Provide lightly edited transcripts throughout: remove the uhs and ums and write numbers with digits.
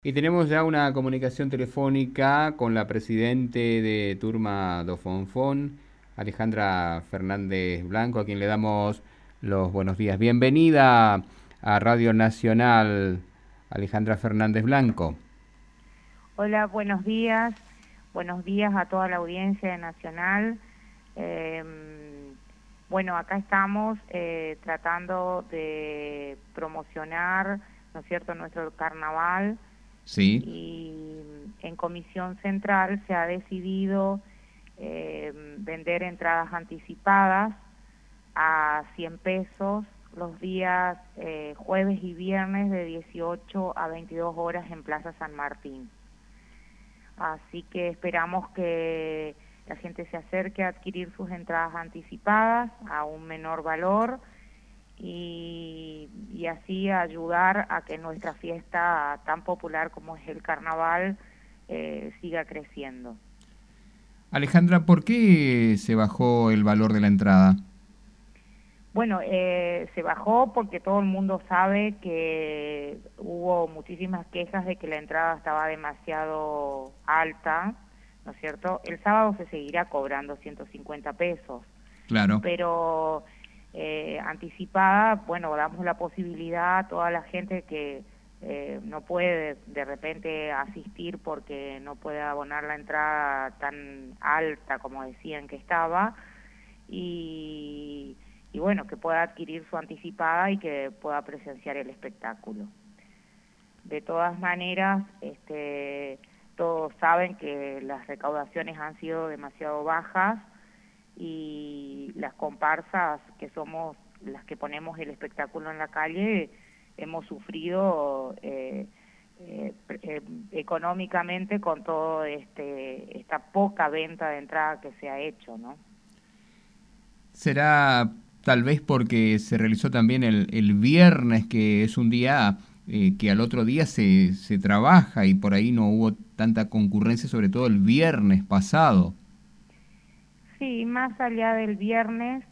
Y tenemos ya una comunicación telefónica con la presidente de Turma do Fonfón, Alejandra Fernández Blanco, a quien le damos los buenos días. Bienvenida a Radio Nacional, Alejandra Fernández Blanco. Hola, buenos días. Buenos días a toda la audiencia de Nacional. Bueno, acá estamos tratando de promocionar, ¿no es cierto?, nuestro carnaval. Sí. Y en Comisión Central se ha decidido vender entradas anticipadas a 100 pesos los días jueves y viernes de 18 a 22 horas en Plaza San Martín. Así que esperamos que la gente se acerque a adquirir sus entradas anticipadas a un menor valor y así ayudar a que nuestra fiesta tan popular como es el carnaval siga creciendo. Alejandra, ¿por qué se bajó el valor de la entrada? Bueno, se bajó porque todo el mundo sabe que hubo muchísimas quejas de que la entrada estaba demasiado alta, ¿no es cierto? El sábado se seguirá cobrando 150 pesos. Claro. Pero anticipada, bueno, damos la posibilidad a toda la gente que no puede de repente asistir porque no puede abonar la entrada tan alta como decían que estaba, y bueno, que pueda adquirir su anticipada y que pueda presenciar el espectáculo. De todas maneras, todos saben que las recaudaciones han sido demasiado bajas y las comparsas, que somos las que ponemos el espectáculo en la calle, hemos sufrido económicamente con todo esta poca venta de entrada que se ha hecho, ¿no? ¿Será tal vez porque se realizó también el viernes, que es un día que al otro día se trabaja y por ahí no hubo tanta concurrencia, sobre todo el viernes pasado? Sí, más allá del viernes,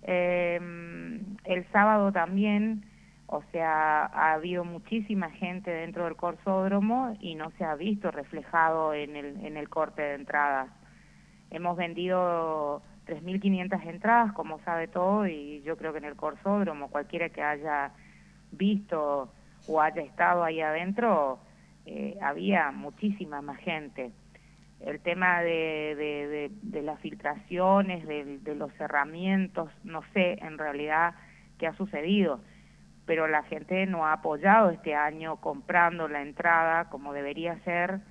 el sábado también, o sea, ha habido muchísima gente dentro del corsódromo y no se ha visto reflejado en el corte de entradas. Hemos vendido 3.500 entradas, como sabe todo, y yo creo que en el corsódromo, cualquiera que haya visto o haya estado ahí adentro, había muchísima más gente. El tema de las filtraciones, de los cerramientos, no sé en realidad qué ha sucedido, pero la gente no ha apoyado este año comprando la entrada como debería ser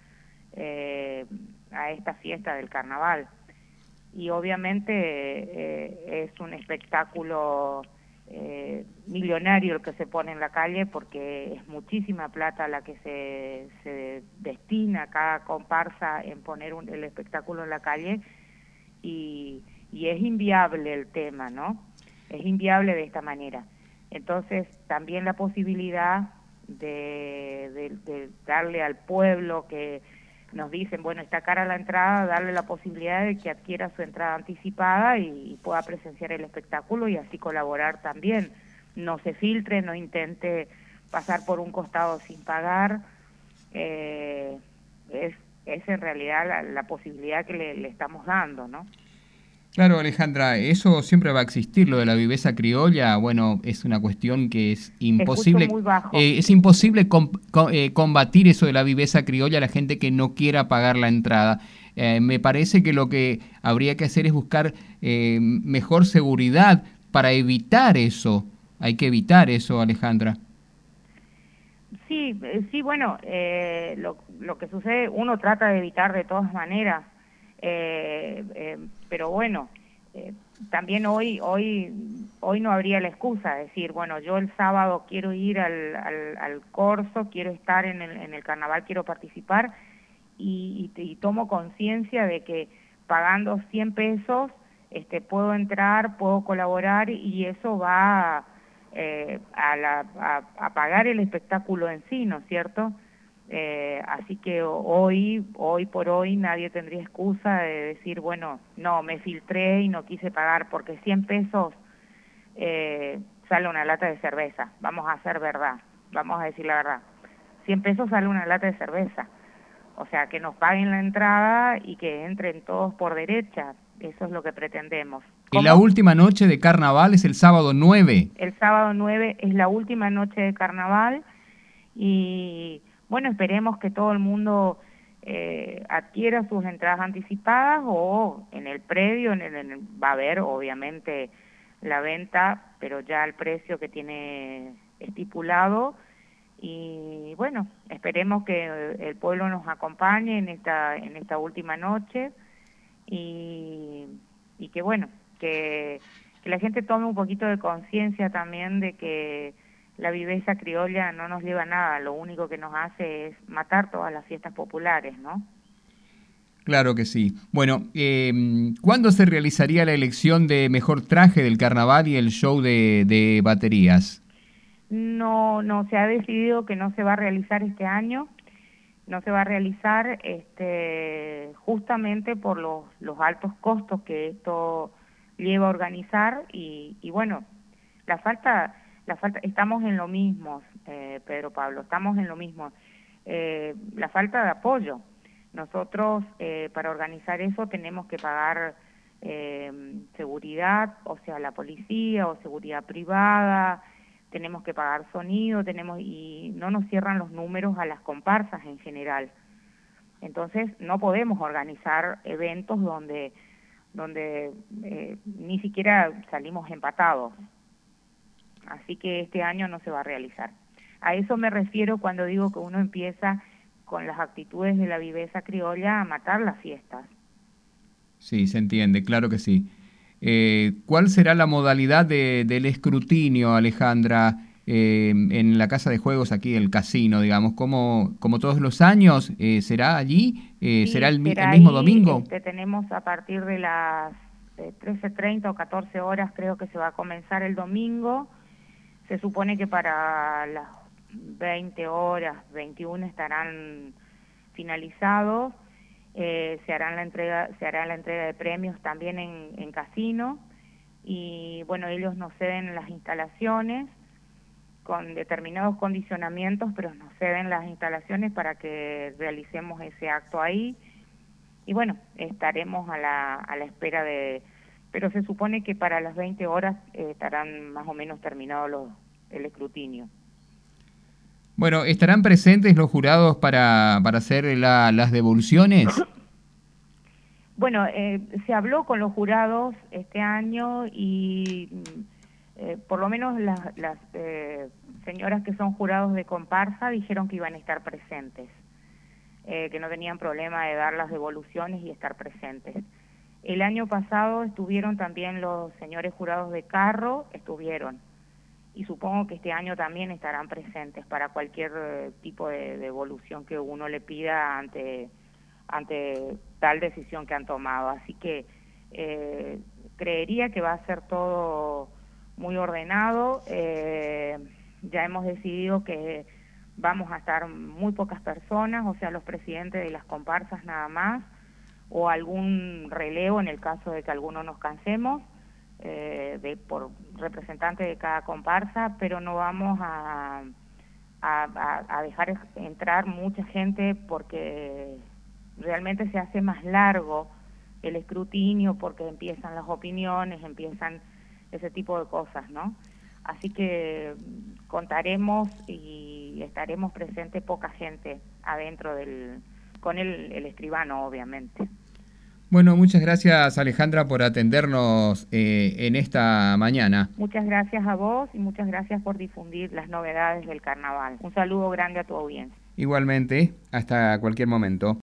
a esta fiesta del carnaval. Y obviamente es un espectáculo millonario el que se pone en la calle, porque es muchísima plata la que se destina a cada comparsa en poner el espectáculo en la calle, y es inviable el tema, ¿no? Es inviable de esta manera. Entonces también la posibilidad de darle al pueblo que nos dicen, bueno, está cara la entrada, darle la posibilidad de que adquiera su entrada anticipada y pueda presenciar el espectáculo y así colaborar también. No se filtre, no intente pasar por un costado sin pagar. Es en realidad la posibilidad que le estamos dando, ¿no? Claro, Alejandra, eso siempre va a existir, lo de la viveza criolla. Bueno, es una cuestión que Escucho muy bajo. es imposible combatir eso de la viveza criolla a la gente que no quiera pagar la entrada. Me parece que lo que habría que hacer es buscar mejor seguridad para evitar eso. Hay que evitar eso, Alejandra. Sí, sí, bueno, lo que sucede, uno trata de evitar de todas maneras, pero bueno, también hoy no habría la excusa de decir, bueno, yo el sábado quiero ir al corso, quiero estar en el carnaval, quiero participar, y tomo conciencia de que pagando 100 pesos puedo entrar, puedo colaborar, y eso va a pagar el espectáculo en sí, ¿no es cierto? Así que hoy por hoy nadie tendría excusa de decir, bueno, no, me filtré y no quise pagar, porque 100 pesos sale una lata de cerveza, vamos a hacer verdad, vamos a decir la verdad. 100 pesos sale una lata de cerveza. O sea, que nos paguen la entrada y que entren todos por derecha. Eso es lo que pretendemos. Y la última noche de carnaval es el sábado 9. El sábado 9 es la última noche de carnaval y bueno, esperemos que todo el mundo adquiera sus entradas anticipadas o en el predio, va a haber obviamente la venta, pero ya al precio que tiene estipulado. Y bueno, esperemos que el pueblo nos acompañe en esta última noche y que bueno, que la gente tome un poquito de conciencia también de que la viveza criolla no nos lleva a nada, lo único que nos hace es matar todas las fiestas populares, ¿no? Claro que sí. Bueno, ¿cuándo se realizaría la elección de mejor traje del carnaval y el show de baterías? No se ha decidido que no se va a realizar este año, no se va a realizar justamente por los altos costos que esto lleva a organizar y bueno, la falta, estamos en lo mismo, Pedro Pablo, estamos en lo mismo, la falta de apoyo. Nosotros para organizar eso tenemos que pagar seguridad, o sea, la policía o seguridad privada, tenemos que pagar sonido, y no nos cierran los números a las comparsas en general. Entonces no podemos organizar eventos donde ni siquiera salimos empatados. Así que este año no se va a realizar. A eso me refiero cuando digo que uno empieza con las actitudes de la viveza criolla a matar las fiestas. Sí, se entiende, claro que sí. ¿Cuál será la modalidad del escrutinio, Alejandra, en la casa de juegos aquí, el casino, digamos? ¿Como todos los años será allí? Sí, ¿Será el mismo ahí, domingo? Tenemos a partir de las 13:30 o 14 horas, creo que se va a comenzar el domingo. Se supone que para las 20 horas, 21 estarán finalizados. Se hará la entrega de premios también en casino y bueno, ellos nos ceden las instalaciones con determinados condicionamientos, pero nos ceden las instalaciones para que realicemos ese acto ahí y bueno, estaremos a la espera pero se supone que para las 20 horas estarán más o menos terminados el escrutinio. Bueno, ¿estarán presentes los jurados para hacer las devoluciones? Bueno, se habló con los jurados este año y por lo menos las señoras que son jurados de comparsa dijeron que iban a estar presentes, que no tenían problema de dar las devoluciones y estar presentes. El año pasado estuvieron también los señores jurados de carro, estuvieron. Y supongo que este año también estarán presentes para cualquier tipo de devolución que uno le pida ante tal decisión que han tomado. Así que creería que va a ser todo muy ordenado. Ya hemos decidido que vamos a estar muy pocas personas, o sea, los presidentes de las comparsas nada más, o algún relevo en el caso de que alguno nos cansemos. Por representante de cada comparsa, pero no vamos a dejar entrar mucha gente porque realmente se hace más largo el escrutinio porque empiezan las opiniones, empiezan ese tipo de cosas, ¿no? Así que contaremos y estaremos presentes poca gente adentro con el escribano, obviamente. Bueno, muchas gracias, Alejandra, por atendernos en esta mañana. Muchas gracias a vos y muchas gracias por difundir las novedades del carnaval. Un saludo grande a tu audiencia. Igualmente, hasta cualquier momento.